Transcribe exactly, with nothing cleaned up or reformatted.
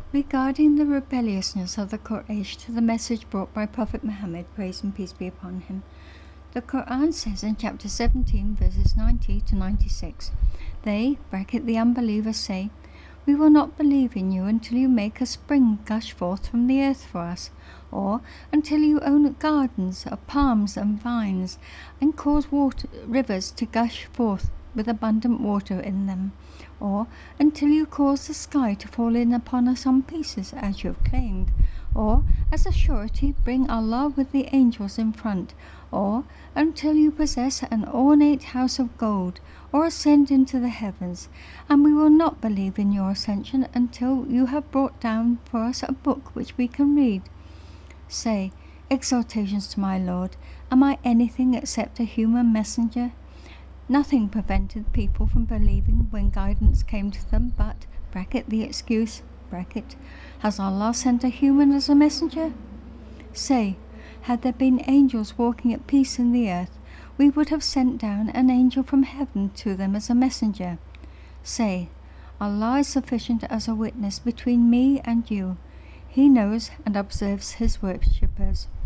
Regarding the rebelliousness of the Quraysh to the message brought by Prophet Muhammad, praise and peace be upon him, the Quran says in chapter seventeen, verses ninety to ninety-six, they, bracket the unbelievers, say, "We will not believe in you until you make a spring gush forth from the earth for us, or until you own gardens of palms and vines, and cause water, rivers to gush forth with abundant water in them, or until you cause the sky to fall in upon us on pieces, as you have claimed, or as a surety bring Allah with the angels in front, or until you possess an ornate house of gold, or ascend into the heavens, and we will not believe in your ascension until you have brought down for us a book which we can read." Say, "Exaltations to my Lord, am I anything except a human messenger?" Nothing prevented people from believing when guidance came to them but, bracket the excuse, bracket, "Has Allah sent a human as a messenger?" Say, "Had there been angels walking at peace in the earth, we would have sent down an angel from heaven to them as a messenger." Say, "Allah is sufficient as a witness between me and you. He knows and observes his worshippers."